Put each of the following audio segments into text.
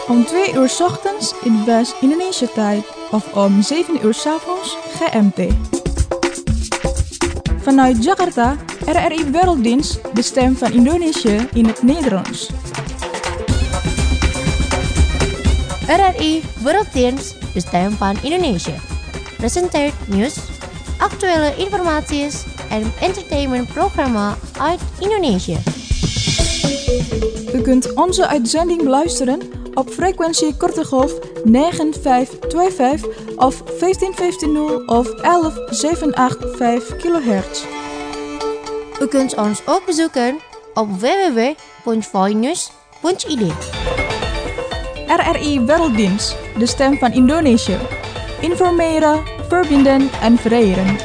Om 2 uur 's ochtends in West-Indonesië-tijd of om 7 uur 's avonds GMT. Vanuit Jakarta, RRI Werelddienst, de stem van Indonesië in het Nederlands. RRI Werelddienst, de stem van Indonesië. Presenteert nieuws, actuele informatie en entertainmentprogramma uit Indonesië. U kunt onze uitzending beluisteren op frequentie korte golf 9525 of 15150 of 11785 kHz. U kunt ons ook bezoeken op www.voinews.id. RRI Werelddienst, de stem van Indonesië. Informeren, verbinden en vereren.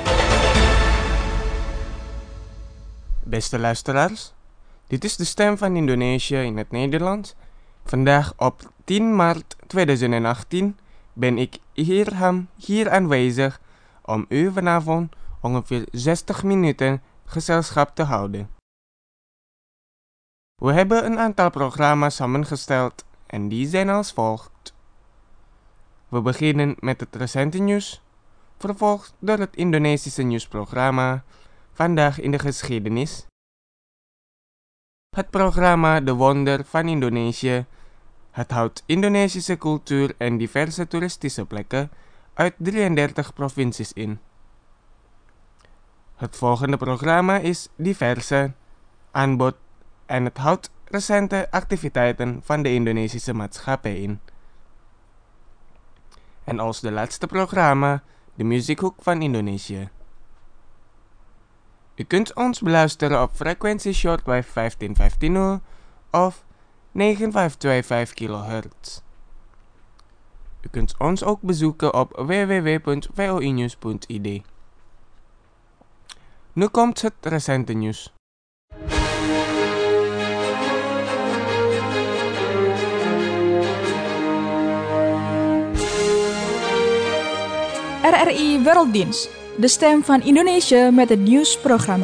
Beste luisteraars, dit is de stem van Indonesië in het Nederlands. Vandaag op 10 maart 2018 ben ik hier aanwezig om u vanavond ongeveer 60 minuten gezelschap te houden. We hebben een aantal programma's samengesteld en die zijn als volgt. We beginnen met het recente nieuws, vervolgd door het Indonesische nieuwsprogramma Vandaag in de Geschiedenis. Het programma De Wonder van Indonesië. Het houdt Indonesische cultuur en diverse toeristische plekken uit 33 provincies in. Het volgende programma is Diverse, aanbod en het houdt recente activiteiten van de Indonesische maatschappij in. En als de laatste programma de Muziekhoek van Indonesië. U kunt ons beluisteren op frequentie shortwave 15150 of 9525 kHz. U kunt ons ook bezoeken op www.voinews.id. Nu komt het recente nieuws. RRI Werelddienst, de stem van Indonesië met het nieuwsprogramma.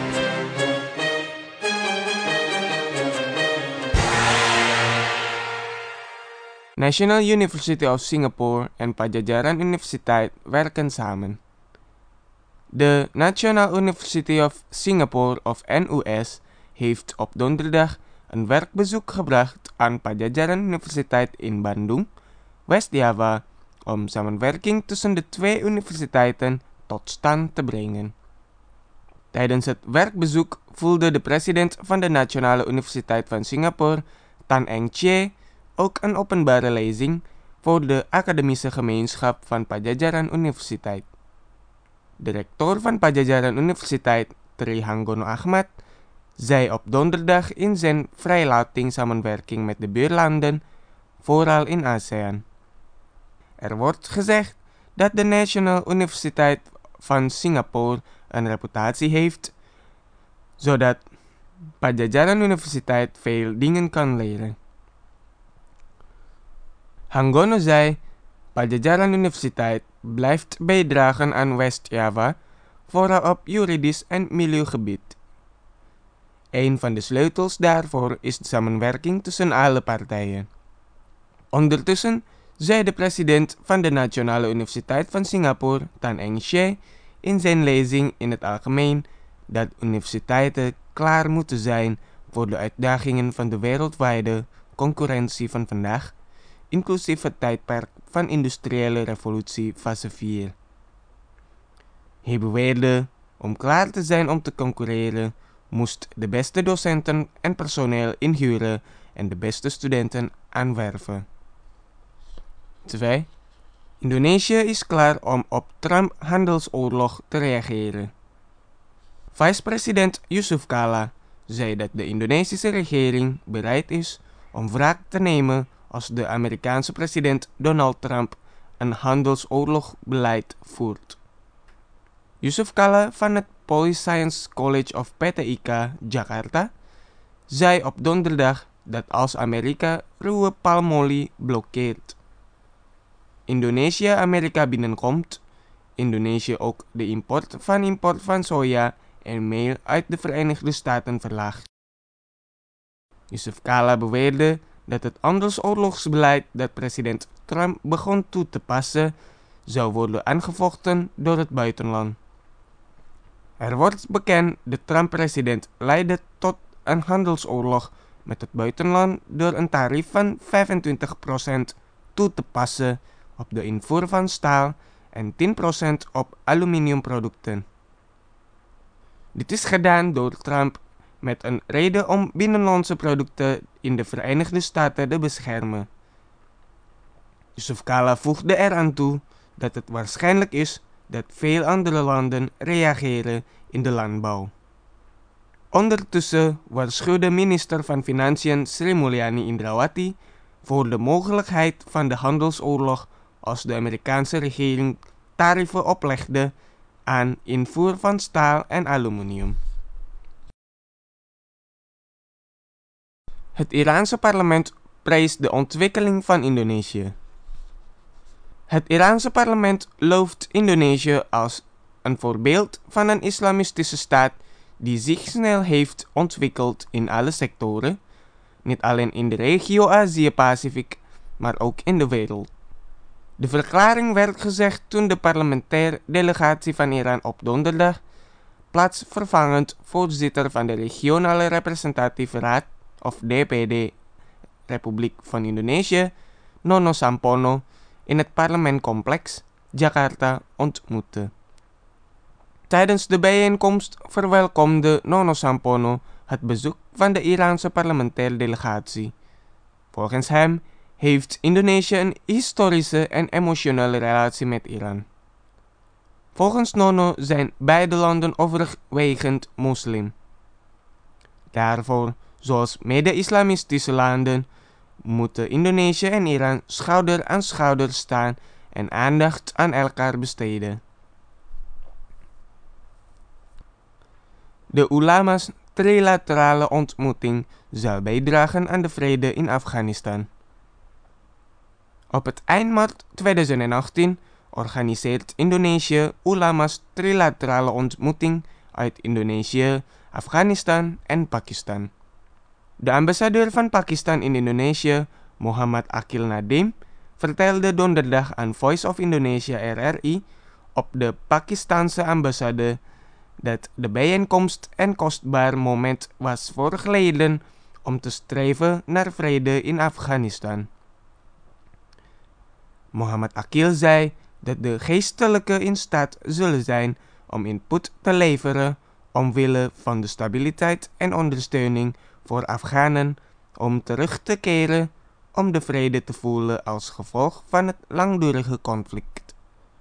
National University of Singapore en Padjadjaran Universiteit werken samen. De National University of Singapore of NUS heeft op donderdag een werkbezoek gebracht aan Padjadjaran Universiteit in Bandung, West-Java, om samenwerking tussen de twee universiteiten tot stand te brengen. Tijdens het werkbezoek voelde de president van de Nationale Universiteit van Singapore, Tan Eng Chee, ook een openbare lezing voor de academische gemeenschap van Padjadjaran Universiteit. De rector van Padjadjaran Universiteit, Tri Hanggono Ahmad, zei op donderdag in zijn vrijlating samenwerking met de buurlanden, vooral in ASEAN. Er wordt gezegd dat de National Universiteit van Singapore een reputatie heeft, zodat Padjadjaran Universiteit veel dingen kan leren. Hanggono zei, Padjadjaran Universiteit blijft bijdragen aan West-Java, vooral op juridisch en milieugebied. Een van de sleutels daarvoor is de samenwerking tussen alle partijen. Ondertussen zei de president van de Nationale Universiteit van Singapore, Tan Eng Chee, in zijn lezing in het algemeen dat universiteiten klaar moeten zijn voor de uitdagingen van de wereldwijde concurrentie van vandaag, inclusief het tijdperk van industriële revolutie fase 4. Hij beweerde, om klaar te zijn om te concurreren, moest de beste docenten en personeel inhuren en de beste studenten aanwerven. 2. Indonesië is klaar om op Trump-handelsoorlog te reageren. Vice-president Yusuf Kala zei dat de Indonesische regering bereid is om wraak te nemen als de Amerikaanse president Donald Trump een handelsoorlogbeleid voert. Yusuf Kala van het Police Science College of PTIK Jakarta zei op donderdag dat als Amerika ruwe palmolie blokkeert, Indonesië Amerika binnenkomt, Indonesië ook de import van soja en meel uit de Verenigde Staten verlaagt. Yusuf Kala beweerde dat het handelsoorlogsbeleid dat president Trump begon toe te passen, zou worden aangevochten door het buitenland. Er wordt bekend de Trump-president leidde tot een handelsoorlog met het buitenland door een tarief van 25% toe te passen op de invoer van staal en 10% op aluminiumproducten. Dit is gedaan door Trump met een reden om binnenlandse producten in de Verenigde Staten te beschermen. Yusuf Kala voegde eraan toe dat het waarschijnlijk is dat veel andere landen reageren in de landbouw. Ondertussen waarschuwde minister van Financiën Sri Mulyani Indrawati voor de mogelijkheid van de handelsoorlog als de Amerikaanse regering tarieven oplegde aan invoer van staal en aluminium. Het Iraanse parlement prijst de ontwikkeling van Indonesië. Het Iraanse parlement looft Indonesië als een voorbeeld van een islamistische staat die zich snel heeft ontwikkeld in alle sectoren, niet alleen in de regio Azië-Pacific, maar ook in de wereld. De verklaring werd gezegd toen de parlementaire delegatie van Iran op donderdag, plaatsvervangend voorzitter van de Regionale Representatieve Raad, of DPD, Republiek van Indonesië, Nono Sampono, in het parlementcomplex Jakarta ontmoette. Tijdens de bijeenkomst verwelkomde Nono Sampono het bezoek van de Iraanse parlementaire delegatie. Volgens hem heeft Indonesië een historische en emotionele relatie met Iran. Volgens Nono zijn beide landen overwegend moslim. Daarvoor, zoals mede-islamistische landen, moeten Indonesië en Iran schouder aan schouder staan en aandacht aan elkaar besteden. De ulama's trilaterale ontmoeting zal bijdragen aan de vrede in Afghanistan. Op het eind maart 2018 organiseert Indonesië ulama's trilaterale ontmoeting uit Indonesië, Afghanistan en Pakistan. De ambassadeur van Pakistan in Indonesië, Muhammad Aqil Nadim, vertelde donderdag aan Voice of Indonesia RRI op de Pakistanse ambassade dat de bijeenkomst een kostbaar moment was voor geleden om te streven naar vrede in Afghanistan. Muhammad Aqil zei dat de geestelijken in staat zullen zijn om input te leveren omwille van de stabiliteit en ondersteuning voor Afghanen om terug te keren om de vrede te voelen als gevolg van het langdurige conflict.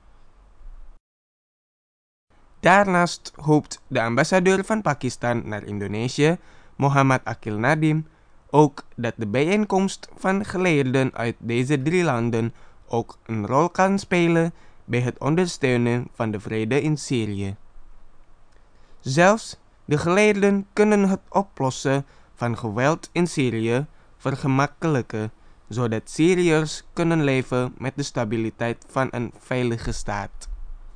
Daarnaast hoopt de ambassadeur van Pakistan naar Indonesië, Muhammad Aqil Nadim, ook dat de bijeenkomst van geleerden uit deze drie landen ook een rol kan spelen bij het ondersteunen van de vrede in Syrië. Zelfs de geleerden kunnen het oplossen van geweld in Syrië vergemakkelijken, zodat Syriërs kunnen leven met de stabiliteit van een veilige staat.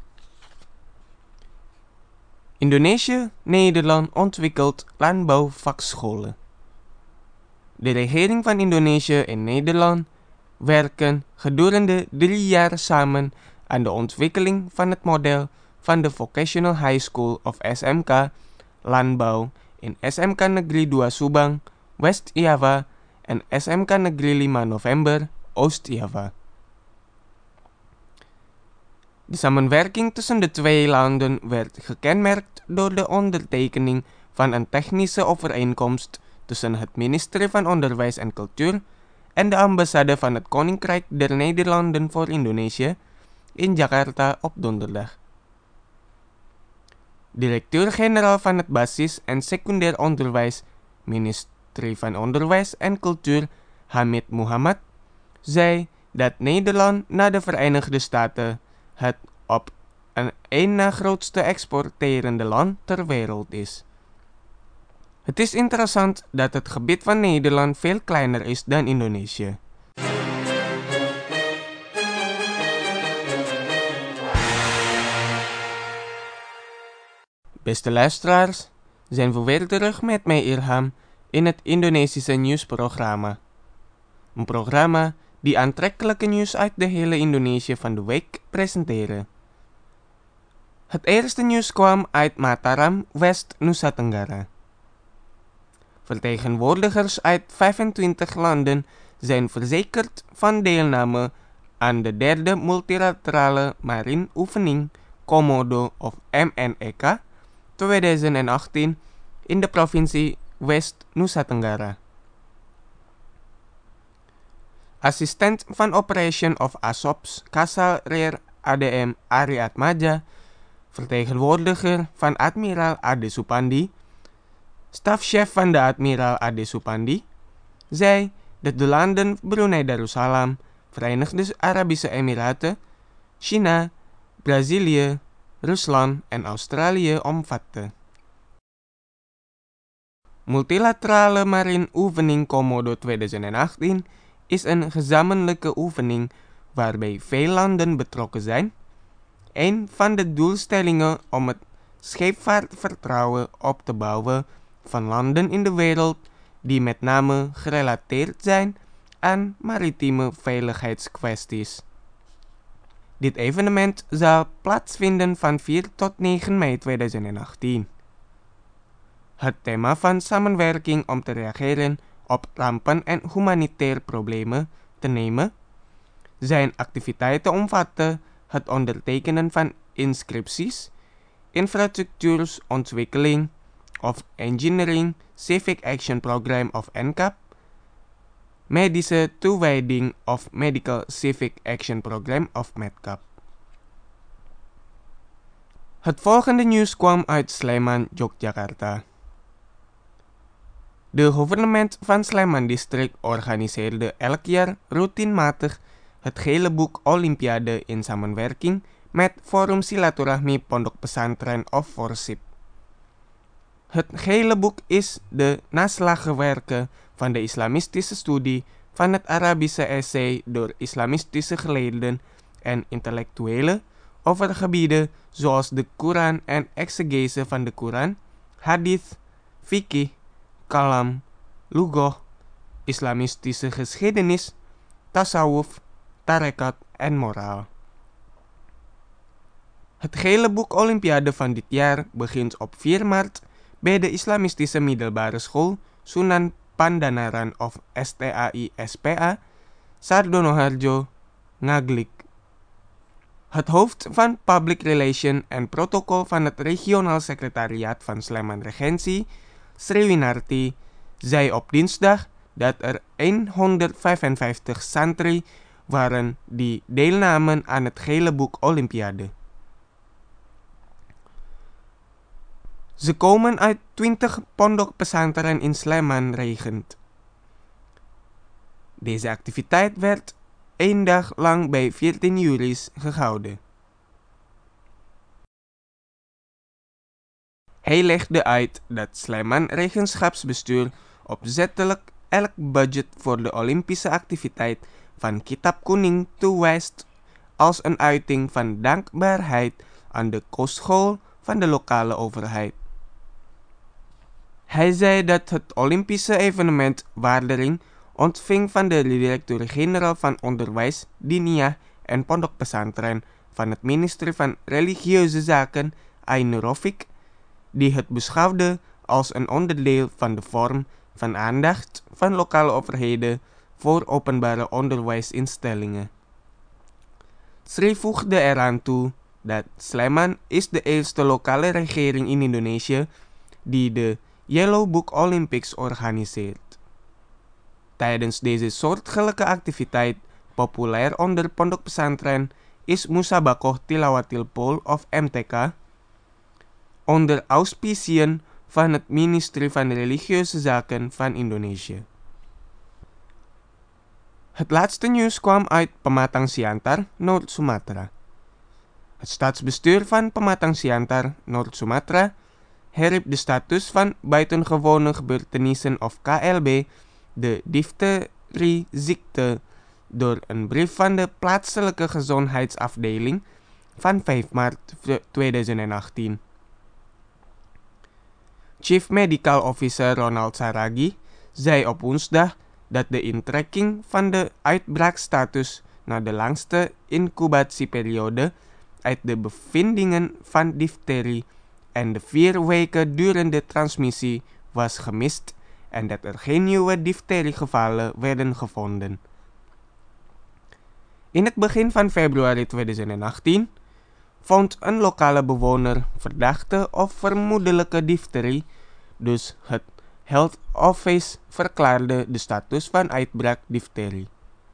Indonesië-Nederland ontwikkelt landbouwvakscholen. De regering van Indonesië en Nederland werken gedurende 3 jaar samen aan de ontwikkeling van het model van de Vocational High School of SMK Landbouw in SMK Negeri 2 Subang, West-Java en SMK Negeri 5 November, Oost-Java. De samenwerking tussen de twee landen werd gekenmerkt door de ondertekening van een technische overeenkomst tussen het ministerie van Onderwijs en Cultuur en de ambassade van het Koninkrijk der Nederlanden voor Indonesië in Jakarta op donderdag. Directeur-generaal van het basis- en secundair onderwijs, ministerie van Onderwijs en Cultuur, Hamid Muhammad, zei dat Nederland na de Verenigde Staten het op een één na grootste exporterende land ter wereld is. Het is interessant dat het gebied van Nederland veel kleiner is dan Indonesië. Beste luisteraars, zijn we weer terug met mij Ilham in het Indonesische nieuwsprogramma. een programma die aantrekkelijke nieuws uit de hele Indonesië van de week presenteren. Het eerste nieuws kwam uit Mataram, West Nusa Tenggara. Vertegenwoordigers uit 25 landen zijn verzekerd van deelname aan de derde multilaterale marine oefening Komodo of MNEK 2018 in de provincie West Nusa Tenggara. Assistent van Operation of ASOPS Kasal Rear ADM Ari Atmaja, vertegenwoordiger van admiraal Ade Supandi, stafchef van de admiraal Ade Supandi, zei dat de landen Brunei Darussalam, Verenigde Arabische Emiraten, China, Brazilië, Rusland en Australië omvatte. Multilaterale Marine Oefening Komodo 2018 is een gezamenlijke oefening waarbij veel landen betrokken zijn. Een van de doelstellingen om het scheepvaartvertrouwen op te bouwen van landen in de wereld die met name gerelateerd zijn aan maritieme veiligheidskwesties. Dit evenement zal plaatsvinden van 4 tot 9 mei 2018. Het thema van samenwerking om te reageren op rampen en humanitaire problemen te nemen. Zijn activiteiten omvatten het ondertekenen van inscripties, infrastructuurontwikkeling of engineering, Civic Action Program of NCAP, medische toewijding of Medical Civic Action Program of MEDCAP. Het volgende nieuws kwam uit Sleman, Yogyakarta. De gouvernement van Sleman District organiseerde elk jaar routinematig het Gele Boek Olympiade in samenwerking met Forum Silaturahmi Pondok Pesantren of Forsip. Het Gele Boek is de naslagwerken van de islamistische studie van het Arabische essay door islamistische geleerden en intellectuelen over gebieden zoals de Koran en exegese van de Koran, hadith, fiqh, kalam, lughah, islamistische geschiedenis, tasawuf, tarekat en moraal. Het Gele Boek Olympiade van dit jaar begint op 4 maart bij de islamistische middelbare school Sunan Pandanaran of STAI-SPA, Sardono Harjo, Ngaglik. Het hoofd van Public Relation en Protocol van het regionaal secretariaat van Sleman Regentie, Sriwinarti, zei op dinsdag dat er 155 santri waren die deelnamen aan het Gele Boek Olympiade. Ze komen uit 20 pondok pesantren in Sleman Regent. Deze activiteit werd 1 dag lang bij 14 juries gehouden. Hij legde uit dat Sleman Regenschapsbestuur opzettelijk elk budget voor de Olympische activiteit van Kitab Kuning toewijst als een uiting van dankbaarheid aan de kostschool van de lokale overheid. Hij zei dat het Olympische evenement waardering ontving van de directeur-generaal van Onderwijs, Diniyah en Pondok Pesantren van het ministerie van Religieuze Zaken, Ainur Rofiq, die het beschouwde als een onderdeel van de vorm van aandacht van lokale overheden voor openbare onderwijsinstellingen. Sri voegde eraan toe dat Sleman is de eerste lokale regering in Indonesië die de Yellow Book Olympics organiseert. Tijdens deze soortgelijke activiteit, populair onder pondok pesantren, is Musabakoh Tilawatil Pool of MTK, onder auspiciën van het ministerie van Religieuze Zaken van Indonesië. Het laatste nieuws kwam uit Pematang Siantar, Noord-Sumatra. Het staatsbestuur van Pematang Siantar, Noord-Sumatra, herriep de status van buitengewone gebeurtenissen of KLB, de difterieziekte, door een brief van de plaatselijke gezondheidsafdeling van 5 maart 2018. Chief Medical Officer Ronald Saragi zei op woensdag dat de intrekking van de uitbraakstatus naar de langste incubatieperiode uit de bevindingen van difterie en de 4 weken durende transmissie was gemist en dat er geen nieuwe difteriegevallen werden gevonden. In het begin van februari 2018 vond een lokale bewoner verdachte of vermoedelijke difterie, dus het Health Office verklaarde de status van uitbraak difterie.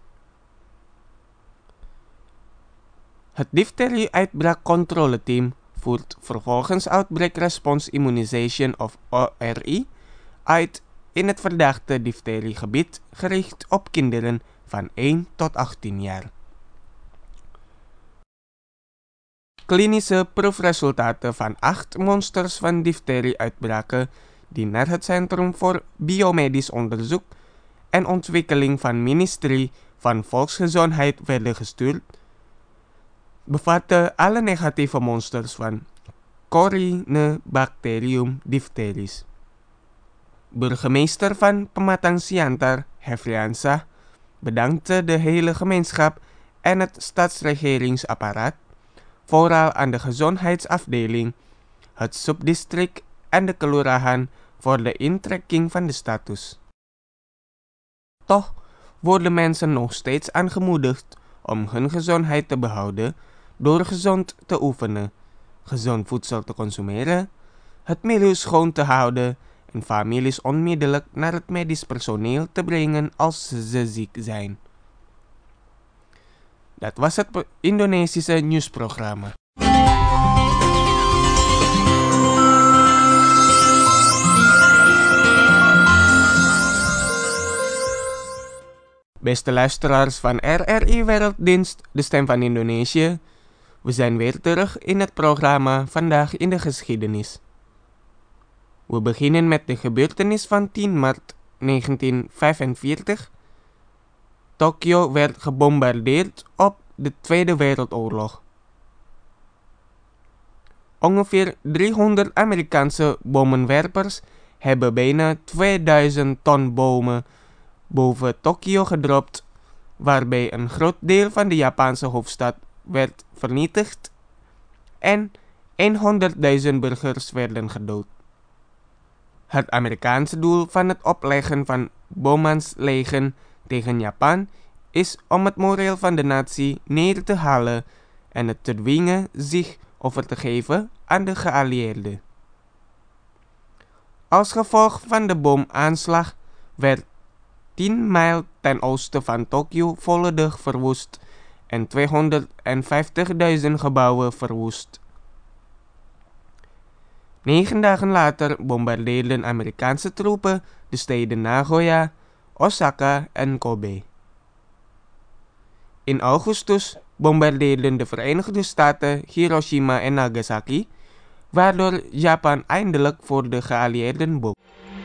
Het difterie-uitbraakcontroleteam voert vervolgens Outbreak Response Immunization of ORI uit in het verdachte difteriegebied gericht op kinderen van 1 tot 18 jaar. Klinische proefresultaten van 8 monsters van difterie-uitbraken die naar het Centrum voor Biomedisch Onderzoek en Ontwikkeling van Ministerie van Volksgezondheid werden gestuurd, bevatten alle negatieve monsters van Corynebacterium difteris. Burgemeester van Pematang Siantar, Hefriansah, bedankte de hele gemeenschap en het stadsregeringsapparaat, vooral aan de gezondheidsafdeling, het subdistrict en de kelurahan voor de intrekking van de status. Toch worden mensen nog steeds aangemoedigd om hun gezondheid te behouden door gezond te oefenen, gezond voedsel te consumeren, het milieu schoon te houden en families onmiddellijk naar het medisch personeel te brengen als ze ziek zijn. Dat was het Indonesische nieuwsprogramma. Beste luisteraars van RRI Werelddienst, de stem van Indonesië. We zijn weer terug in het programma Vandaag in de Geschiedenis. We beginnen met de gebeurtenis van 10 maart 1945. Tokio werd gebombardeerd op de Tweede Wereldoorlog. Ongeveer 300 Amerikaanse bommenwerpers hebben bijna 2000 ton bomen boven Tokio gedropt, waarbij een groot deel van de Japanse hoofdstad werd vernietigd en 100.000 burgers werden gedood. Het Amerikaanse doel van het opleggen van bomaanslagen tegen Japan is om het moreel van de natie neer te halen en het te dwingen zich over te geven aan de geallieerden. Als gevolg van de bomaanslag werd 10 mijl ten oosten van Tokio volledig verwoest en 250.000 gebouwen verwoest. 9 dagen later bombardeerden Amerikaanse troepen de steden Nagoya, Osaka en Kobe. In augustus bombardeerden de Verenigde Staten Hiroshima en Nagasaki, waardoor Japan eindelijk voor de geallieerden boog.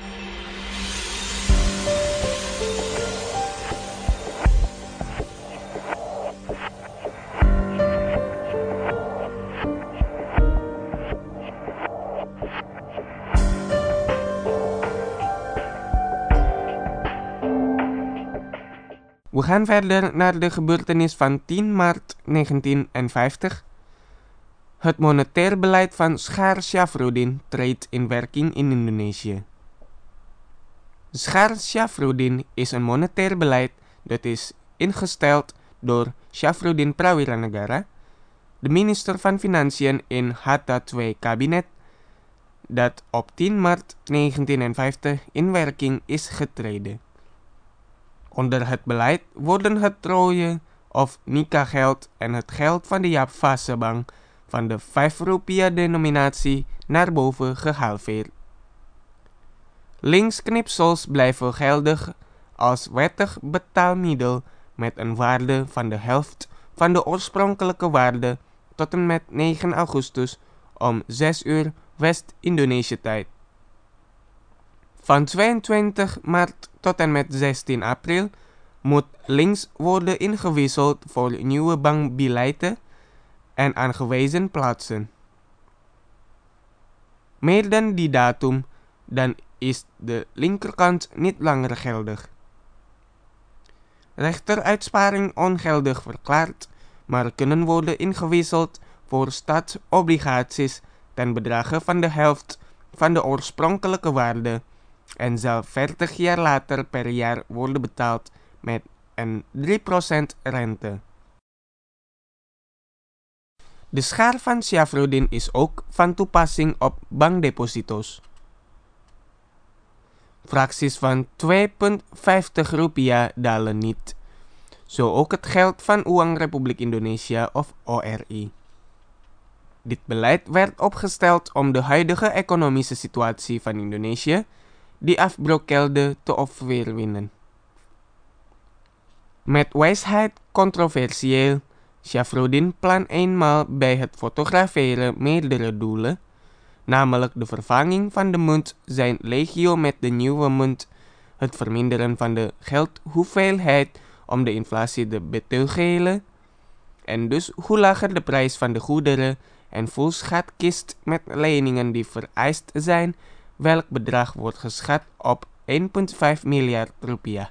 We gaan verder naar de gebeurtenis van 10 maart 1950. Het monetair beleid van Schaar Syafruddin treedt in werking in Indonesië. Schaar Syafruddin is een monetair beleid dat is ingesteld door Syafruddin Prawiranegara, de minister van Financiën in Hatta II-kabinet, dat op 10 maart 1950 in werking is getreden. Onder het beleid worden het rode of Nika-geld en het geld van de Javase Bank van de 5 rupiah denominatie naar boven gehalveerd. Linksknipsels blijven geldig als wettig betaalmiddel met een waarde van de helft van de oorspronkelijke waarde tot en met 9 augustus om 6 uur West-Indonesië tijd. Van 22 maart tot en met 16 april moet links worden ingewisseld voor nieuwe bankbiljetten en aangewezen plaatsen. Meer dan die datum, dan is de linkerkant niet langer geldig. rechteruitsparing ongeldig verklaard, maar kunnen worden ingewisseld voor staatsobligaties ten bedrage van de helft van de oorspronkelijke waarde en zal 40 jaar later per jaar worden betaald met een 3% rente. De schaar van Syafruddin is ook van toepassing op bankdeposito's. Fracties van 2,50 rupiah dalen niet. Zo ook het geld van Uang Republik Indonesia of ORI. Dit beleid werd opgesteld om de huidige economische situatie van Indonesië, die afbrokkelde, te overwinnen. Met wijsheid controversieel, Syafruddin plan eenmaal bij het fotograferen meerdere doelen, namelijk de vervanging van de munt zijn legio met de nieuwe munt, het verminderen van de geldhoeveelheid om de inflatie te beteugelen, en dus hoe lager de prijs van de goederen en vol schatkist met leningen die vereist zijn, welk bedrag wordt geschat op 1,5 miljard rupiah.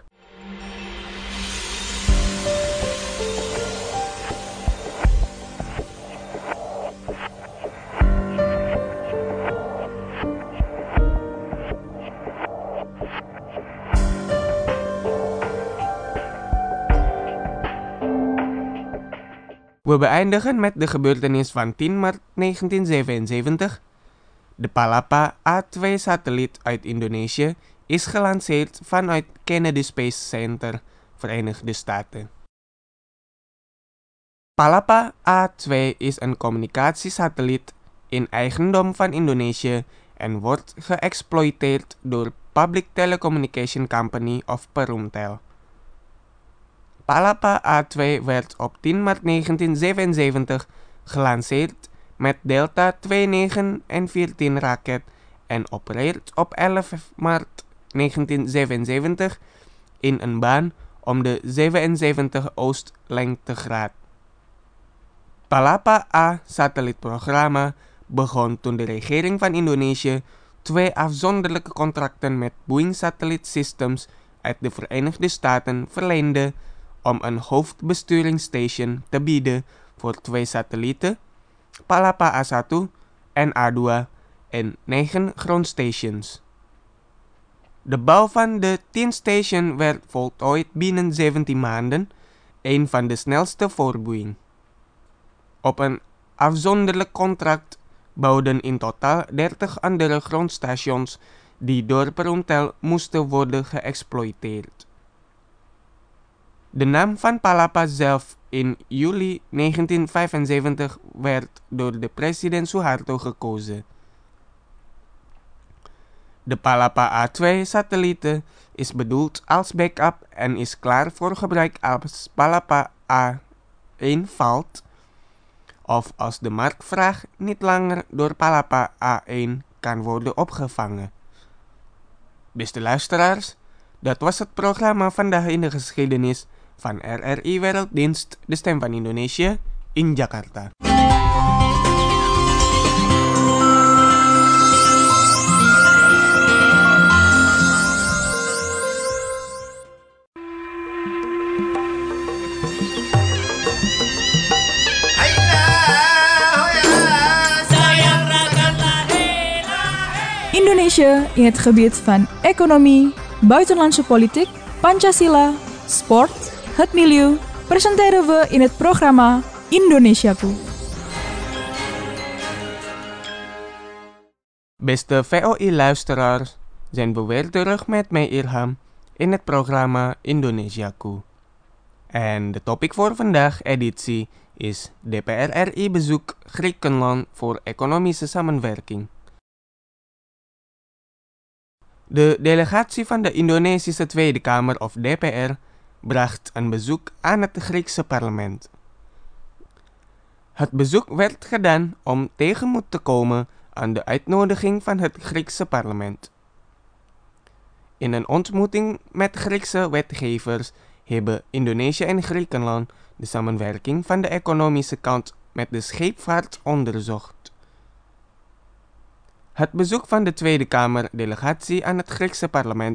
We beëindigen met de gebeurtenis van 10 maart 1977. De Palapa A2-satelliet uit Indonesië is gelanceerd vanuit Kennedy Space Center, Verenigde Staten. Palapa A2 is een communicatiesatelliet in eigendom van Indonesië en wordt geëxploiteerd door Public Telecommunication Company of Perumtel. Palapa A2 werd op 10 maart 1977 gelanceerd met Delta 29 en 14 raket en opereert op 11 maart 1977 in een baan om de 77 Oost-lengtegraad. Palapa A-satellietprogramma begon toen de regering van Indonesië 2 afzonderlijke contracten met Boeing Satellite Systems uit de Verenigde Staten verleende om een hoofdbesturingsstation te bieden voor 2 satellieten, Palapa A1 en A2 en 9 grondstations. De bouw van de 10 station werd voltooid binnen 17 maanden, een van de snelste voor Boeing. Op een afzonderlijk contract bouwden in totaal 30 andere grondstations die door Perumtel moesten worden geëxploiteerd. De naam van Palapa zelf in juli 1975 werd door de president Suharto gekozen. De Palapa A2-satelliet is bedoeld als backup en is klaar voor gebruik als Palapa A1 valt, of als de marktvraag niet langer door Palapa A1 kan worden opgevangen. Beste luisteraars, dat was het programma Vandaag in de Geschiedenis van RRI Werelddienst, de Stem van Indonesië, in Jakarta. Indonesia in het gebied van economie, buitenlandse politiek, Pancasila, sport, het milieu, presenteren we in het programma Indonesiaku. Beste VOI-luisteraars, zijn we weer terug met mij Irham in het programma Indonesiaku. En de topic voor vandaag editie is DPR RI bezoek Griekenland voor economische samenwerking. De delegatie van de Indonesische Tweede Kamer of DPR bracht een bezoek aan het Griekse parlement. Het bezoek werd gedaan om tegemoet te komen aan de uitnodiging van het Griekse parlement. In een ontmoeting met Griekse wetgevers hebben Indonesië en Griekenland de samenwerking van de economische kant met de scheepvaart onderzocht. Het bezoek van de Tweede Kamer-delegatie aan het Griekse parlement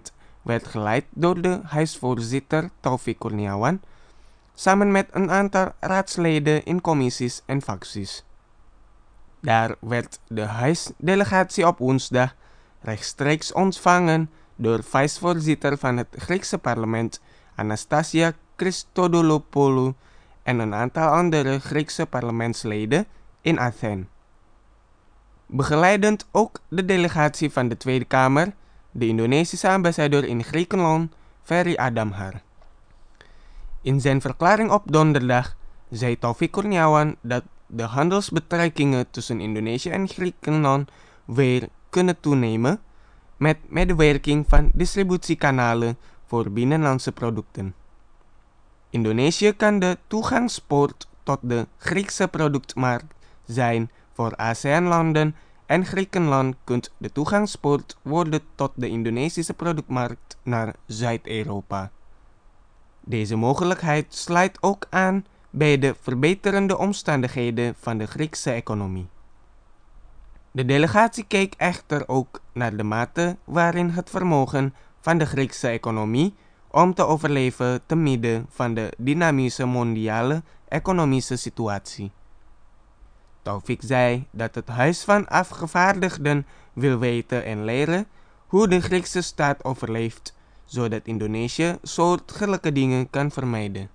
werd geleid door de huisvoorzitter Taufik Kurniawan, samen met een aantal raadsleden in commissies en fracties. Daar werd de huisdelegatie op woensdag rechtstreeks ontvangen door vicevoorzitter van het Griekse parlement Anastasia Christodoulou en een aantal andere Griekse parlementsleden in Athene. Begeleidend ook de delegatie van de Tweede Kamer, de Indonesische ambassadeur in Griekenland, Ferry Adamhar. In zijn verklaring op donderdag zei Taufik Kurniawan dat de handelsbetrekkingen tussen Indonesië en Griekenland weer kunnen toenemen met medewerking van distributiekanalen voor binnenlandse producten. Indonesië kan de toegangspoort tot de Griekse productmarkt zijn voor ASEAN-landen en Griekenland kunt de toegangspoort worden tot de Indonesische productmarkt naar Zuid-Europa. Deze mogelijkheid sluit ook aan bij de verbeterende omstandigheden van de Griekse economie. De delegatie keek echter ook naar de mate waarin het vermogen van de Griekse economie om te overleven te midden van de dynamische mondiale economische situatie. Taufik zei dat het Huis van Afgevaardigden wil weten en leren hoe de Griekse staat overleeft, zodat Indonesië soortgelijke dingen kan vermijden.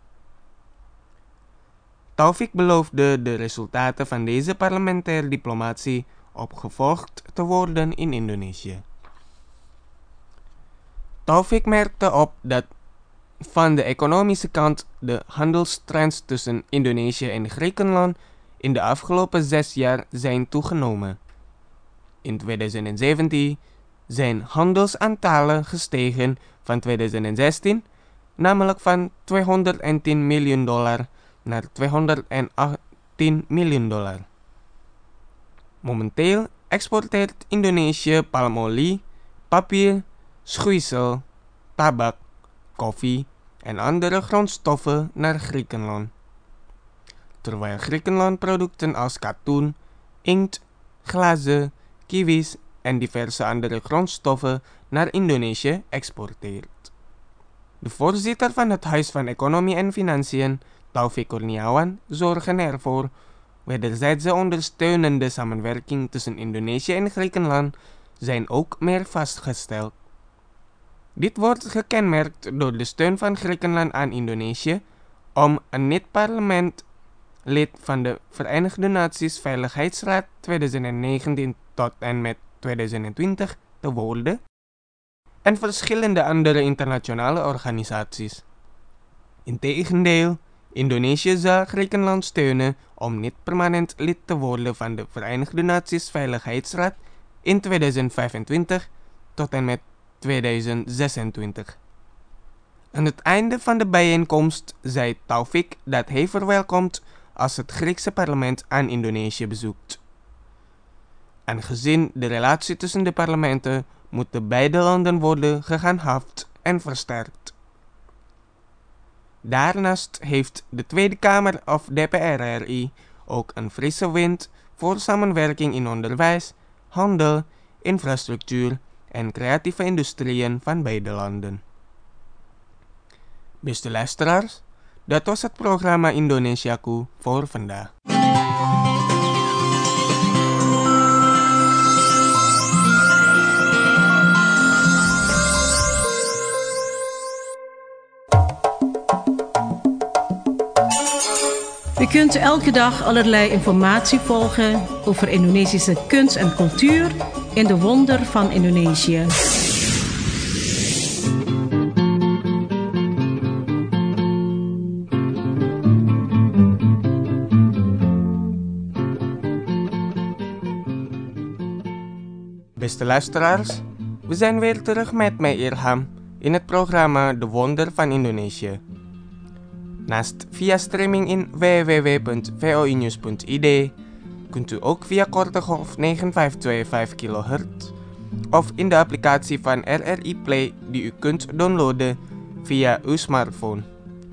Taufik beloofde de resultaten van deze parlementaire diplomatie opgevolgd te worden in Indonesië. Taufik merkte op dat van de economische kant de handelstrends tussen Indonesië en Griekenland in de afgelopen 6 jaar zijn toegenomen. In 2017 zijn handelsaantallen gestegen van 2016, namelijk van $210 miljoen naar $218 miljoen. Momenteel exporteert Indonesië palmolie, papier, schoeisel, tabak, koffie en andere grondstoffen naar Griekenland. Terwijl Griekenland producten als katoen, inkt, glazen, kiwis en diverse andere grondstoffen naar Indonesië exporteert. De voorzitter van het Huis van Economie en Financiën, Taufik Kurniawan, zorgen ervoor wederzijdse ondersteunende samenwerking tussen Indonesië en Griekenland zijn ook meer vastgesteld. Dit wordt gekenmerkt door de steun van Griekenland aan Indonesië om een niet-parlement lid van de Verenigde Naties Veiligheidsraad 2019 tot en met 2020 te worden en verschillende andere internationale organisaties. Integendeel, Indonesië zal Griekenland steunen om niet permanent lid te worden van de Verenigde Naties Veiligheidsraad in 2025 tot en met 2026. Aan het einde van de bijeenkomst zei Taufik dat hij verwelkomt als het Griekse parlement aan Indonesië bezoekt. Aangezien de relatie tussen de parlementen moeten beide landen worden gehandhaafd en versterkt. Daarnaast heeft de Tweede Kamer of DPR RI ook een frisse wind voor samenwerking in onderwijs, handel, infrastructuur en creatieve industrieën van beide landen. Beste luisteraars, dat was het programma Indonesiaku voor vandaag. U kunt elke dag allerlei informatie volgen over Indonesische kunst en cultuur in de wonder van Indonesië. Beste luisteraars, we zijn weer terug met mij Irham in het programma De Wonder van Indonesië. Naast via streaming in www.voinews.id kunt u ook via korte golf 9525 kHz of in de applicatie van RRI Play die u kunt downloaden via uw smartphone.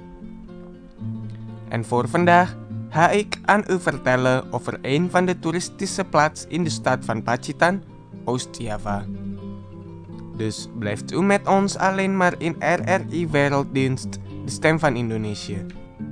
En voor vandaag ga ik aan u vertellen over een van de toeristische plaatsen in de stad van Pacitan, Oost-Java. Dus blijft u met ons alleen maar in RRI Werelddienst, de stem van Indonesië.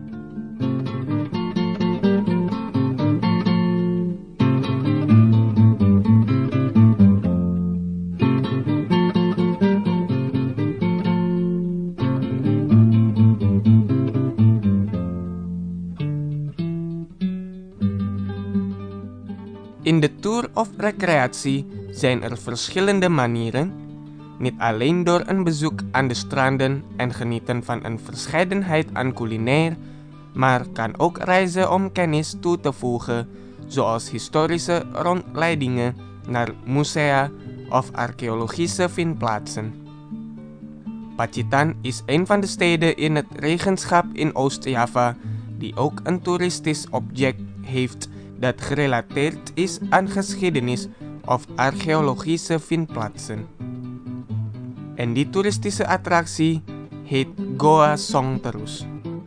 In de tour of recreatie zijn er verschillende manieren, niet alleen door een bezoek aan de stranden en genieten van een verscheidenheid aan culinair, maar kan ook reizen om kennis toe te voegen, zoals historische rondleidingen naar musea of archeologische vindplaatsen. Pacitan is een van de steden in het regenschap in Oost-Java die ook een toeristisch object heeft dat gerelateerd is aan geschiedenis of archeologische vindplaatsen. En die toeristische attractie heet Goa Songterus.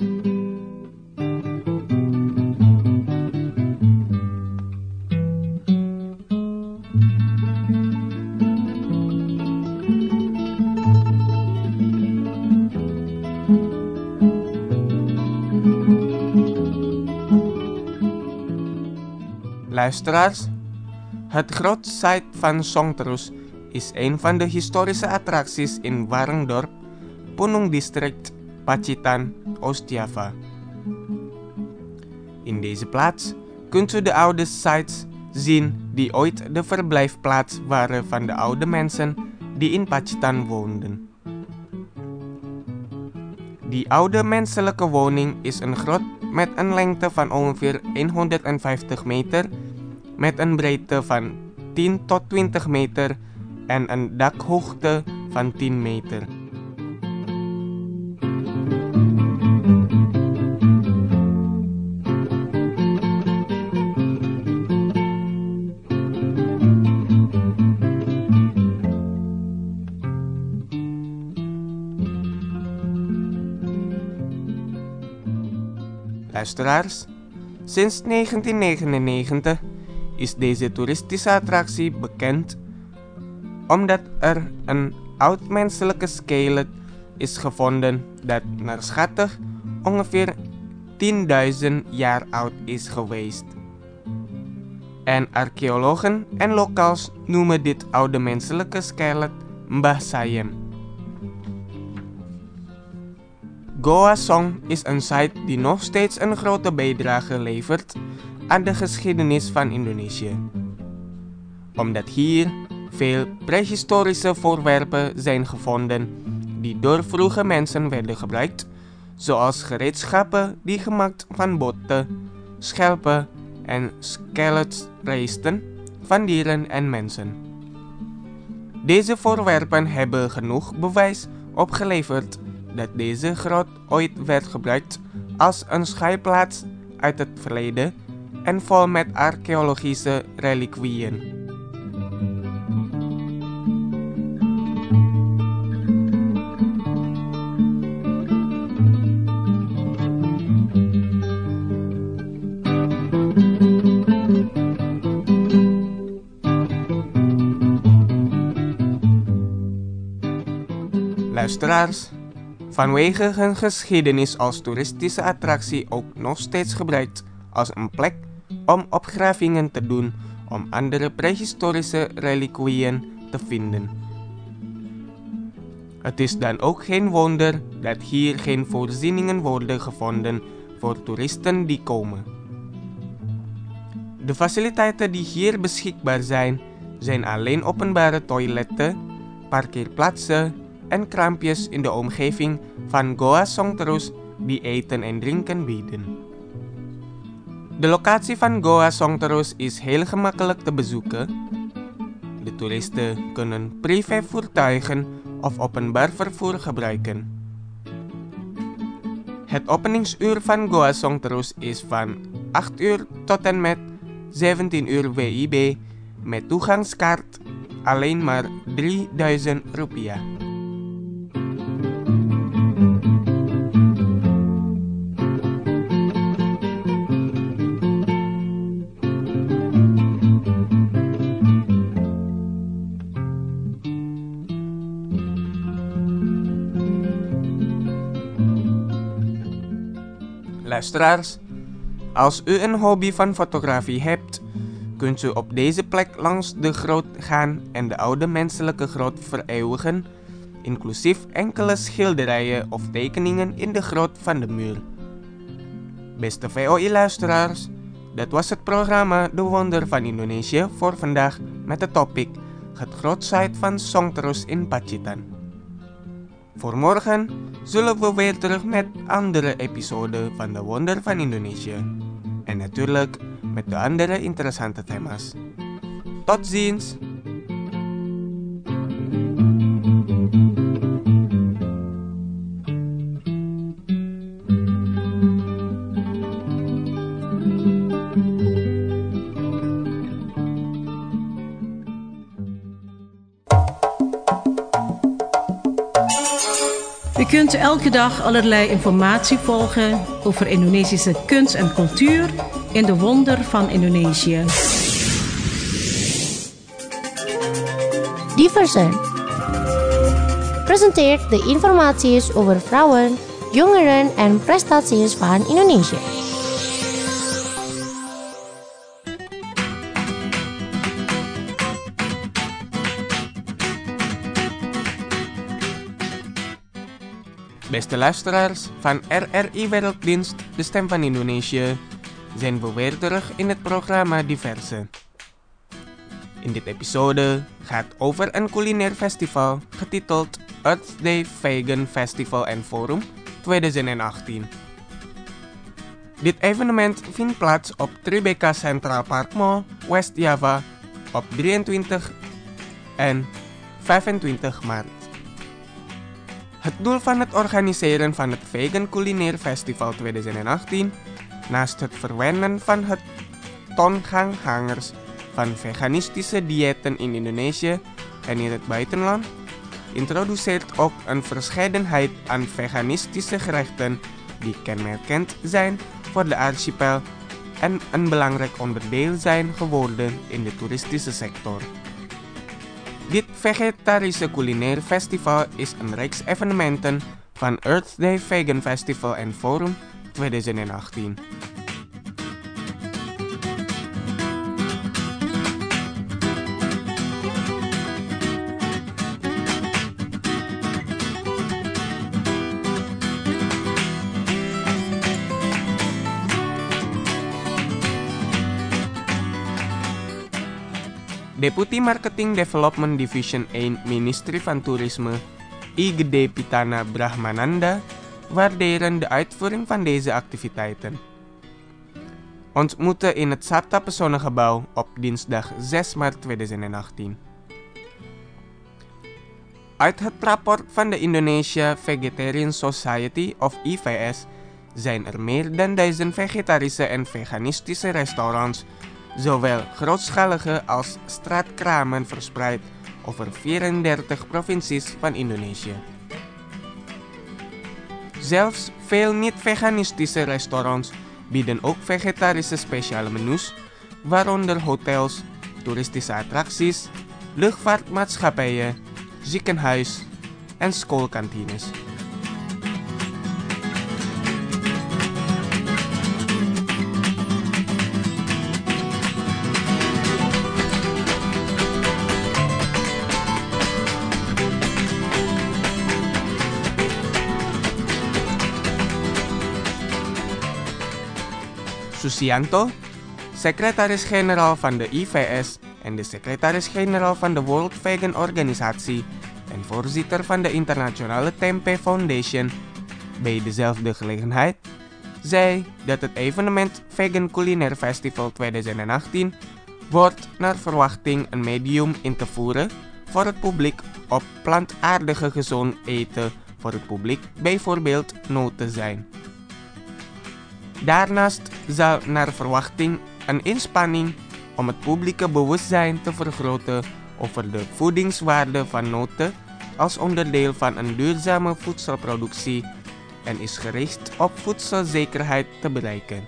Luisteraars, het grootsite van Songterus is een van de historische attracties in Warengdorp, Punung District, Pacitan, Oost-Java. In deze plaats kunt u de oude sites zien die ooit de verblijfplaats waren van de oude mensen die in Pacitan woonden. Die oude menselijke woning is een grot met een lengte van ongeveer 150 meter, met een breedte van 10 tot 20 meter en een dakhoogte van 10 meter. Luisteraars, sinds 1999 is deze toeristische attractie bekend omdat er een oud menselijke skelet is gevonden dat naar schatting ongeveer 10.000 jaar oud is geweest. En archeologen en lokaals noemen dit oude menselijke skelet Mbah Sayem. Goa Song is een site die nog steeds een grote bijdrage levert aan de geschiedenis van Indonesië. Omdat hier veel prehistorische voorwerpen zijn gevonden die door vroege mensen werden gebruikt, zoals gereedschappen die gemaakt van botten, schelpen en skeletresten van dieren en mensen. Deze voorwerpen hebben genoeg bewijs opgeleverd dat deze grot ooit werd gebruikt als een schuilplaats uit het verleden en vol met archeologische reliquieën. Luisteraars, vanwege hun geschiedenis als toeristische attractie ook nog steeds gebruikt als een plek om opgravingen te doen om andere prehistorische reliquieën te vinden. Het is dan ook geen wonder dat hier geen voorzieningen worden gevonden voor toeristen die komen. De faciliteiten die hier beschikbaar zijn alleen openbare toiletten, parkeerplaatsen en kraampjes in de omgeving van Goa Songterus die eten en drinken bieden. De locatie van Goa Songterus is heel gemakkelijk te bezoeken. De toeristen kunnen privévoertuigen of openbaar vervoer gebruiken. Het openingsuur van Goa Songterus is van 8 uur tot en met 17 uur WIB met toegangskaart alleen maar Rp3.000. Luisteraars, als u een hobby van fotografie hebt, kunt u op deze plek langs de grot gaan en de oude menselijke grot vereeuwigen, inclusief enkele schilderijen of tekeningen in de grot van de muur. Beste VOI-luisteraars, dat was het programma De Wonder van Indonesië voor vandaag met het topic het grotsite van Songterus in Pacitan. Voor morgen zullen we weer terug met andere episoden van De Wonder van Indonesië. En natuurlijk met de andere interessante thema's. Tot ziens! U kunt elke dag allerlei informatie volgen over Indonesische kunst en cultuur in De Wonder van Indonesië. Diversen presenteert de informaties over vrouwen, jongeren en prestaties van Indonesië. Beste luisteraars van RRI Werelddienst, de Stem van Indonesië, zijn we weer terug in het programma Diverse. In dit episode gaat over een culinair festival getiteld Earth Day Vegan Festival and Forum 2018. Dit evenement vindt plaats op Tribeca Central Park Mall, West Java, op 23 en 25 maart. Het doel van het organiseren van het Vegan Culinair Festival 2018, naast het verwennen van het tonganghangers van veganistische diëten in Indonesië en in het buitenland, introduceert ook een verscheidenheid aan veganistische gerechten die kenmerkend zijn voor de archipel en een belangrijk onderdeel zijn geworden in de toeristische sector. Dit vegetarische culinair festival is een reeks evenementen van Earth Day Vegan Festival and Forum 2018. Deputy Marketing Development Division 1 Ministerie van Toerisme, I. Gede Pitana Brahmananda, waarderen de uitvoering van deze activiteiten. Ontmoeten in het Sabta Pesona-gebouw op dinsdag 6 maart 2018. Uit het rapport van de Indonesia Vegetarian Society of IVS zijn er meer dan 1000 vegetarische en veganistische restaurants, zowel grootschalige als straatkramen verspreid over 34 provincies van Indonesië. Zelfs veel niet-veganistische restaurants bieden ook vegetarische speciale menus, waaronder hotels, toeristische attracties, luchtvaartmaatschappijen, ziekenhuis en schoolkantines. Susianto, secretaris-generaal van de IVS en de secretaris-generaal van de World Vegan Organisatie en voorzitter van de internationale Tempe Foundation, bij dezelfde gelegenheid, zei dat het evenement Vegan Culinair Festival 2018 wordt naar verwachting een medium in te voeren voor het publiek op plantaardige gezond eten voor het publiek, bijvoorbeeld noten zijn. Daarnaast zal naar verwachting een inspanning om het publieke bewustzijn te vergroten over de voedingswaarde van noten als onderdeel van een duurzame voedselproductie en is gericht op voedselzekerheid te bereiken.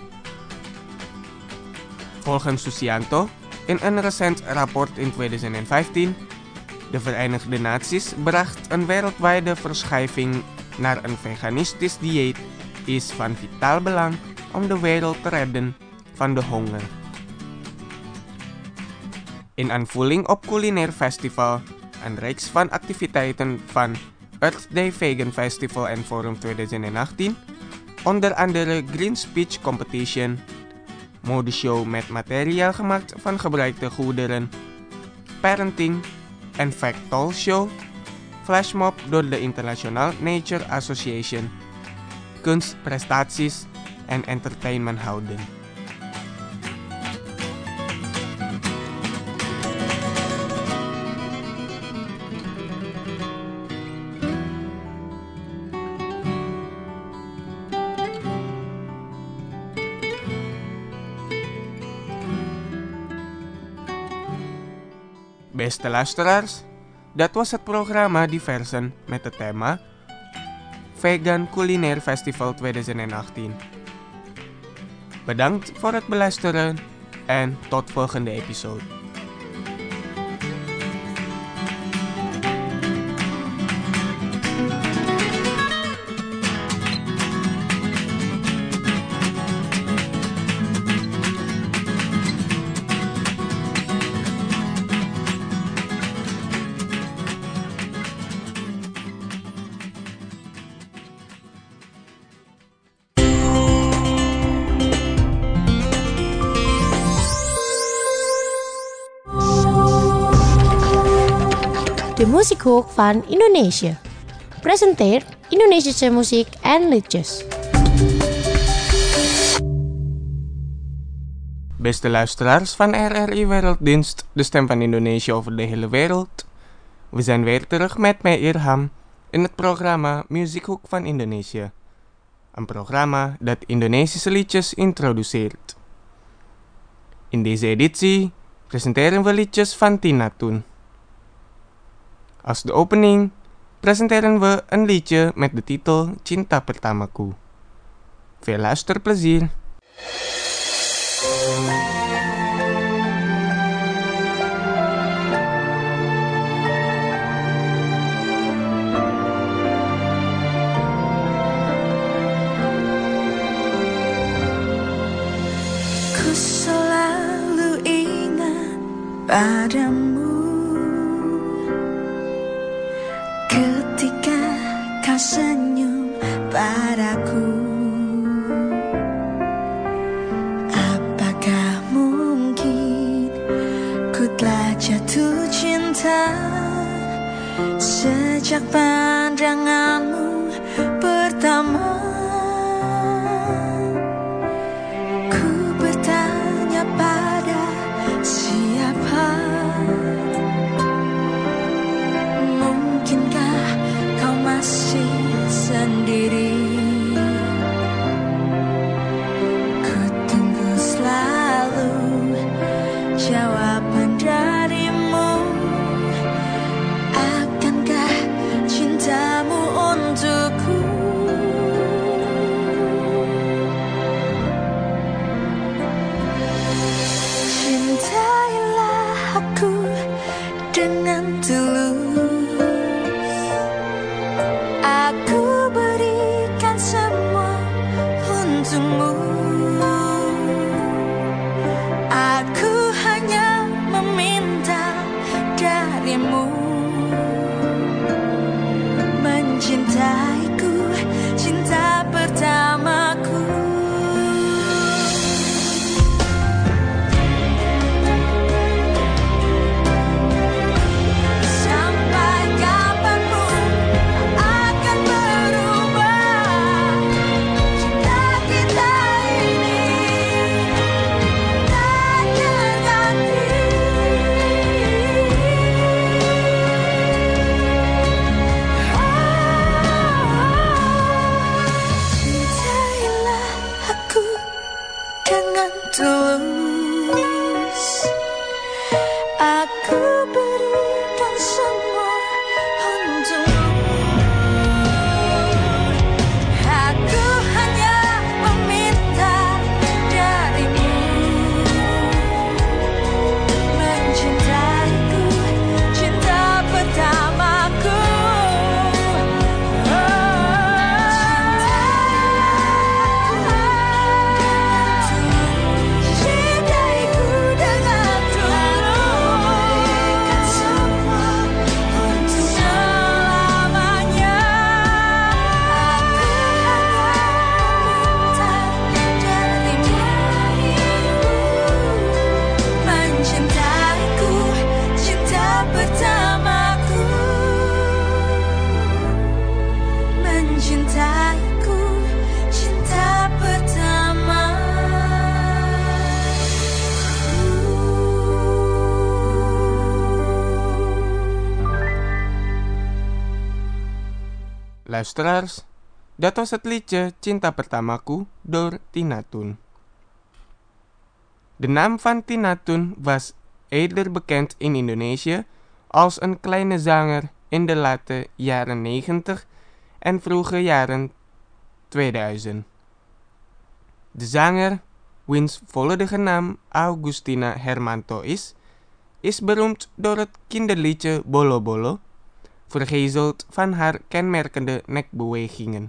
Volgens Susianto, in een recent rapport in 2015, de Verenigde Naties bracht een wereldwijde verschuiving naar een veganistisch dieet is van vitaal belang om de wereld te redden van de honger. In aanvulling op culinair festival en reeks van activiteiten van Earth Day Vegan Festival en Forum 2018, onder andere Green Speech Competition, modeshow met materiaal gemaakt van gebruikte goederen, parenting en fact talk show, flashmob door de International Nature Association, kunstprestaties en entertainment houden. Beste luisteraars, dat was het programma Diversen met het thema Vegan Culinair Festival 2018. Bedankt voor het beluisteren en tot volgende episode. De Muziekhoek van Indonesië. Presenteert Indonesische muziek en liedjes. Beste luisteraars van RRI Werelddienst, de stem van Indonesië over de hele wereld. We zijn weer terug met mij Irham in het programma Muziekhoek van Indonesië. Een programma dat Indonesische liedjes introduceert. In deze editie presenteren we liedjes van Tina Toon. Als de opening presenteren we een liedje met de titel Cinta Pertamaku. Veel luisterplezier! Ku selalu ingat padamu ketika kau senyum padaku. Apakah mungkin ku telah jatuh cinta sejak pandanganmu pertama? Ku bertanya pada siapa, mungkinkah kau masih sendiri? Ku tunggu selalu jawaban darimu. Akankah cintamu untukku? Cintailah aku dengan tulus. Aku berikan semua untukmu. Aku hanya meminta darimu mencintaiku, cinta pertamaku. Sampai kapanpun akan berubah cinta kita ini, tak terganti. Cintailah aku dengan tulus. Aku berikan semua untukmu. Aku hanya meminta darimu mencintaiku, cinta pertamaku. Cintailah Luisteraars, dat was het liedje Cinta Pertamaku door Tina Toon. De naam van Tina Toon was eerder bekend in Indonesië als een kleine zanger in de late jaren 90 en vroege jaren 2000. De zanger, wiens volledige naam Augustina Hermanto is beroemd door het kinderliedje Bolo Bolo, vergezeld van haar kenmerkende nekbewegingen.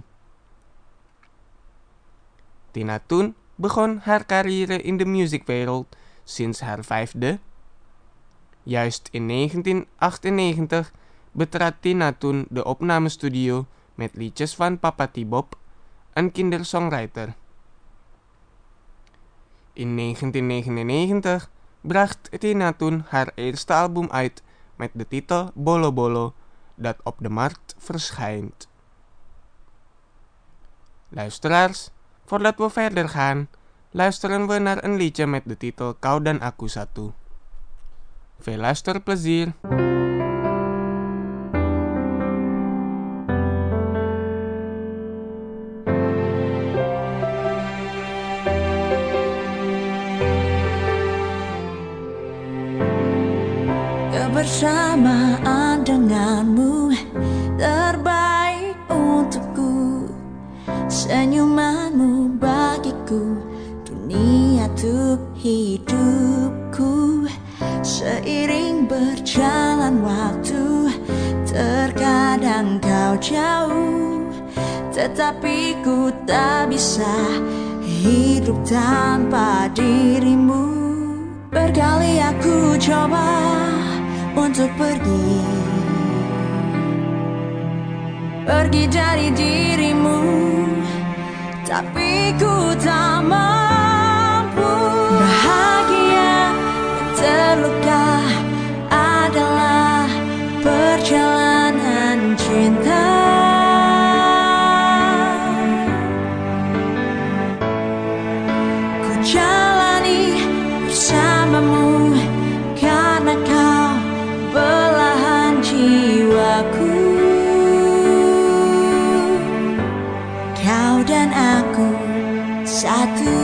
Tina Toon begon haar carrière in de muziekwereld sinds haar 5e. Juist in 1998 betrad Tina Toon de opnamestudio met liedjes van Papa T-Bob, een kindersongwriter. In 1999 bracht Tina Toon haar eerste album uit met de titel Bolo Bolo, dat op de markt verschijnt. Luisteraars, voordat we verder gaan, luisteren we naar een liedje met de titel Kau dan Aku Satu. Veel luisterplezier! Kebersamaan denganmu terbaik untukku, senyumanmu bagiku, dunia untuk hidupku. Seiring berjalan waktu, terkadang kau jauh, tetapi ku tak bisa hidup tanpa dirimu. Berkali aku coba untuk pergi dari dirimu, tapi ku tak mampu. Bahagia dan terluka adalah perjalanan cinta. Ku jalani bersamamu karena kau belahan jiwaku. Kau dan aku satu.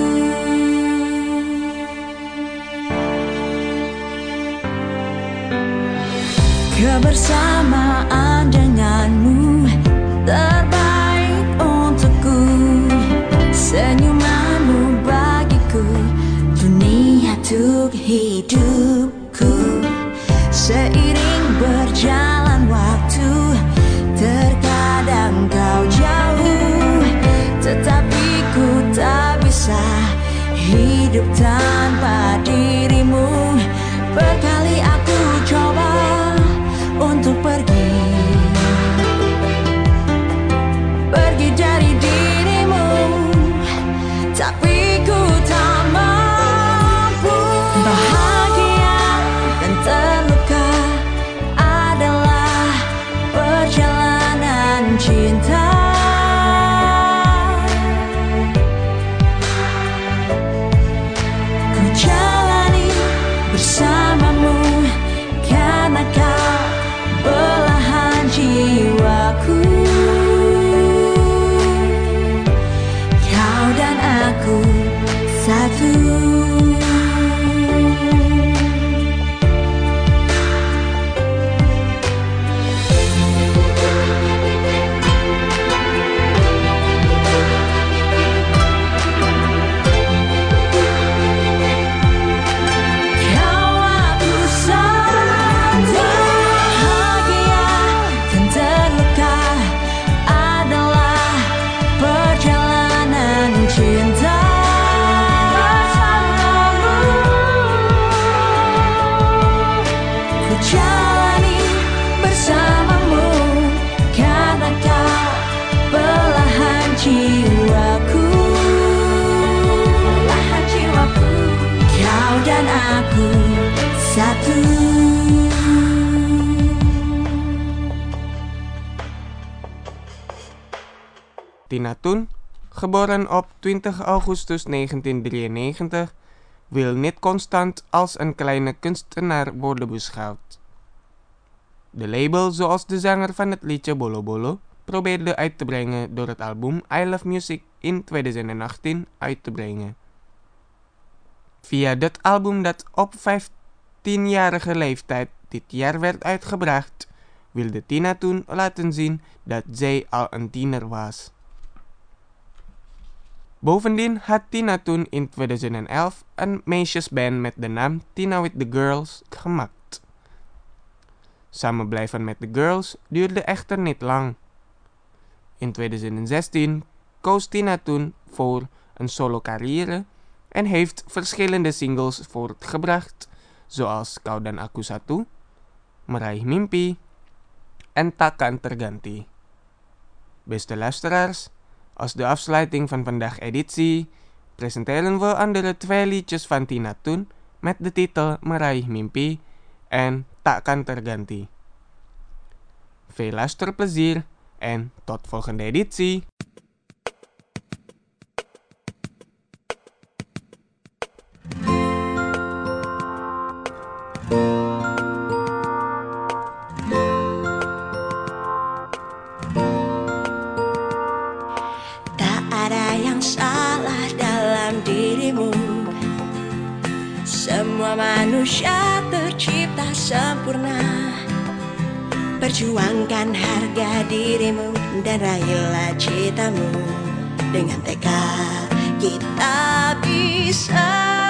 Kebersamaan denganmu terbaik untukku, senyumanmu bagiku, dunia untuk hidupku. Seiring berjalan waktu, terkadang kau jauh, tetapi ku tak bisa hidup tanpa dirimu. Berkali aku coba untuk pergi dari dirimu, tapi ku tak mampu. Bahagia dan terluka adalah perjalanan cinta. Ku jalani bersamamu karena kau belahan jiwaku. Kau dan aku satu. Satu. Tina Toon, geboren op 20 augustus 1993, wil niet constant als een kleine kunstenaar worden beschouwd. De label zoals de zanger van het liedje Bolo Bolo probeerde uit te brengen door het album I Love Music in 2018 uit te brengen. Via dat album dat op 15-jarige leeftijd dit jaar werd uitgebracht, wilde Tina toen laten zien dat zij al een tiener was. Bovendien had Tina toen in 2011 een meisjesband met de naam Tina with the Girls gemaakt. Samen blijven met de Girls duurde echter niet lang. In 2016 koos Tina toen voor een solo-carrière en heeft verschillende singles voortgebracht, zoals Kau dan Aku Satu, Meraih Mimpi, en Takkan Terganti. Beste luisteraars, als de afsluiting van vandaag editie presenteren we andere 2 liedjes van Tina toen met de titel Meraih Mimpi en Takkan Terganti. Veel luisterplezier en tot volgende editie. Tak ada yang salah dalam dirimu. Semua manusia tercipta sempurna. Perjuangkan harga dirimu dan raihlah citamu. Dengan tekad kita bisa.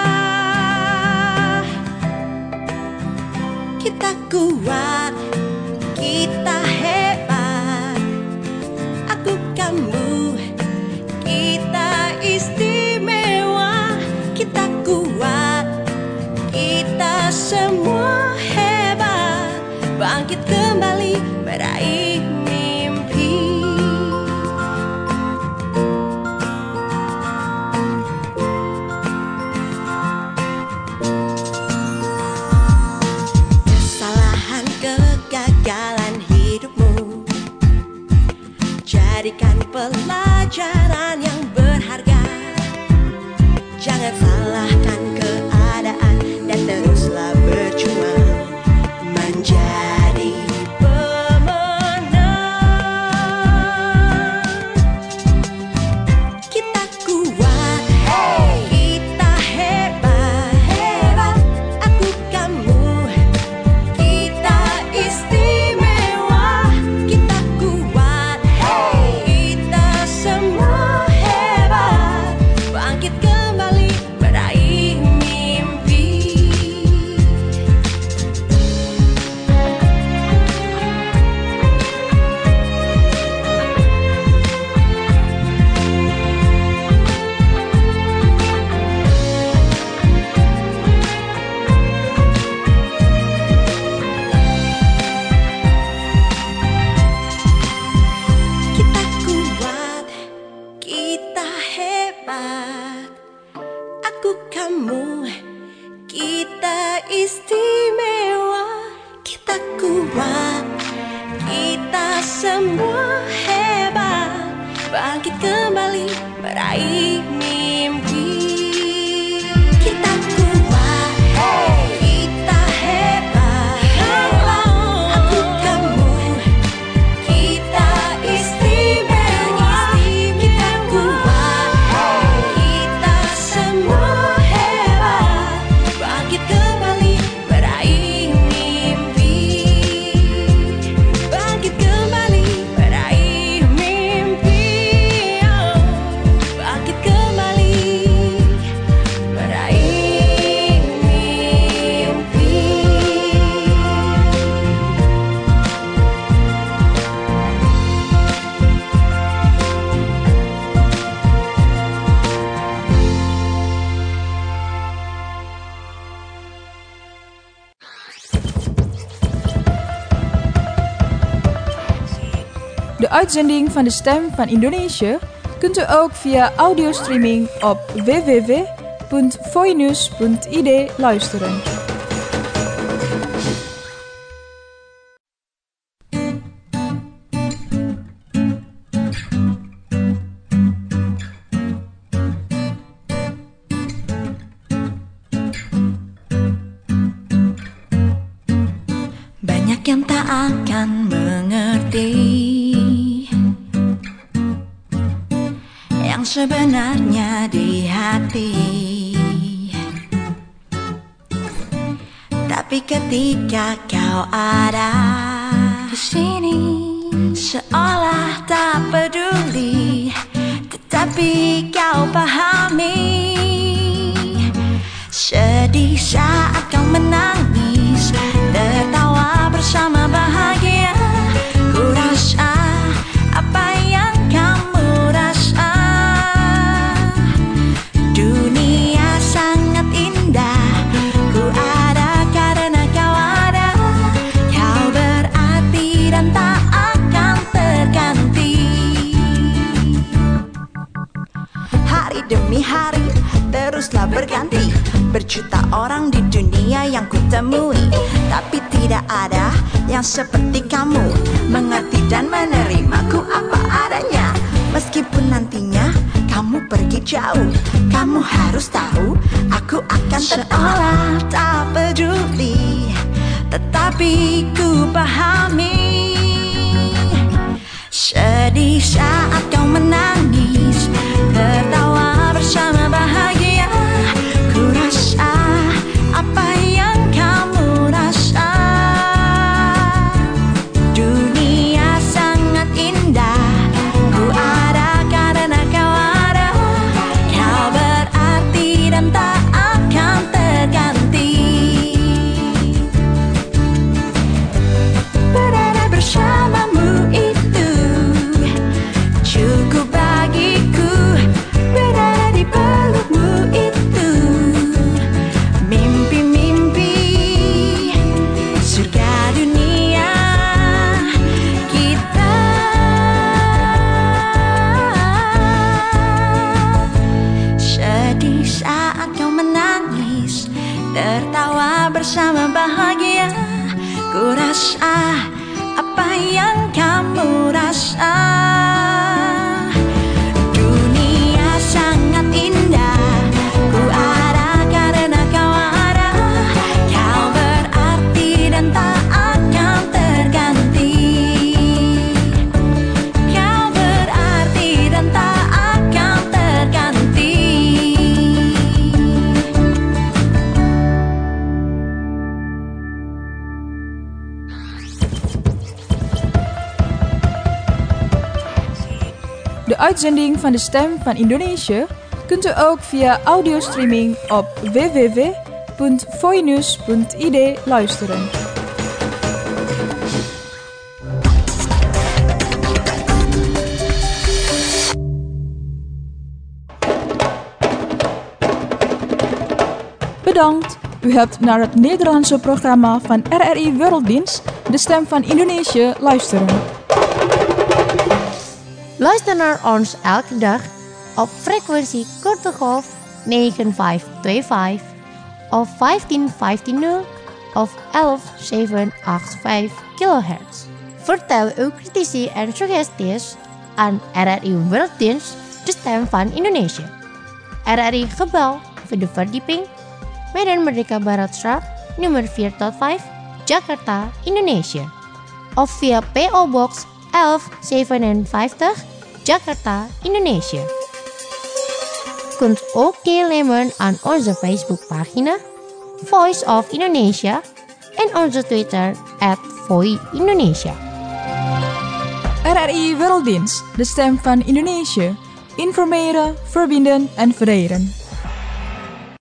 Kita kuat, kita hebat. Aku, kamu, kita istimewa. Kita kuat, kita semua hebat. Bangkit kembali meraih mimpi. Kesalahan, kegagalan hidupmu jadikan pelajaran yang berharga. Jangan salahkan keadaan dan teruslah berjuang menjadi pemenang. Kita kuat, kita hebat. Aku, kamu, kita istimewa. Kita kuat, kita semua hebat. Bangkit kembali meraih mimpi. Kita kuat, kita hebat. Aku, kamu, kita istimewa. Kita kuat, kita semua hebat. Bangkit kembali meraih mimpi. Kita kuat, kita hebat. Aku, kamu, kita istimewa. Kita kuat, kita semua hebat. Bangkit kembali meraih mimpi. Bangkit kembali meraih mimpi. Bangkit kembali meraih mimpi. De uitzending van de Stem van Indonesië kunt u ook via audiostreaming op www.voinews.id luisteren. Banyak yang tak akan mengerti sebenarnya di hati. Tapi ketika kau ada di sini, seolah tak peduli, tetapi kau pahami. Sedih saat kau menangis, tertawa bersama bahagia. Ku rasa apa yang kamu rasa. Dunia sangat indah, ku ada karena kau ada. Kau berarti dan tak akan terganti. Hari demi hari teruslah berganti. Berjuta orang di dunia yang kutemui, tapi tidak ada yang seperti kamu, mengerti dan menerimaku apa adanya. Meskipun nantinya kamu pergi jauh, kamu harus tahu aku akan seolah tak peduli, tetapi ku pahami. Sedih saat kau menangis, tertawa bersama bahagia. Ku rasa apa yang kamu rasa. Dunia sangat indah, ku ada karena kau ada. Kau berarti dan tak akan terganti. Berada bersamamu itu cukup bagiku. Berada di pelukmu itu mimpi-mimpi surga dunia kita. Sedih saat kau menangis, tertawa bersama bahagia. Ku rasa apa yang kamu rasa. Dunia sangat indah, ku ada karena kau ada. Kau berarti dan tak akan terganti. Kau berarti dan tak akan terganti. De uitzending van de Stem van Indonesië kunt u ook via audiostreaming op www.voinews.id luisteren. Bedankt, u hebt naar het Nederlandse programma van RRI Werelddienst, de Stem van Indonesië, luisteren. Luister ons elke dag op frequentie korte golf 9525 of 15150 of 11785 kHz. Vertel uw critici en suggesties aan RRI Werelddienst, de Stem van Indonesië. RRI Gebel voor de verdieping, Medan Merdeka Baratstraat, nummer 4-5, Jakarta, Indonesië. Of via PO Box 1157, Jakarta, Indonesië. Kunt ook deelnemen aan onze Facebookpagina Voice of Indonesia en onze Twitter @VoiIndonesia. RRI Werelddienst, de Stem van Indonesië. Informeren, verbinden en verenigen.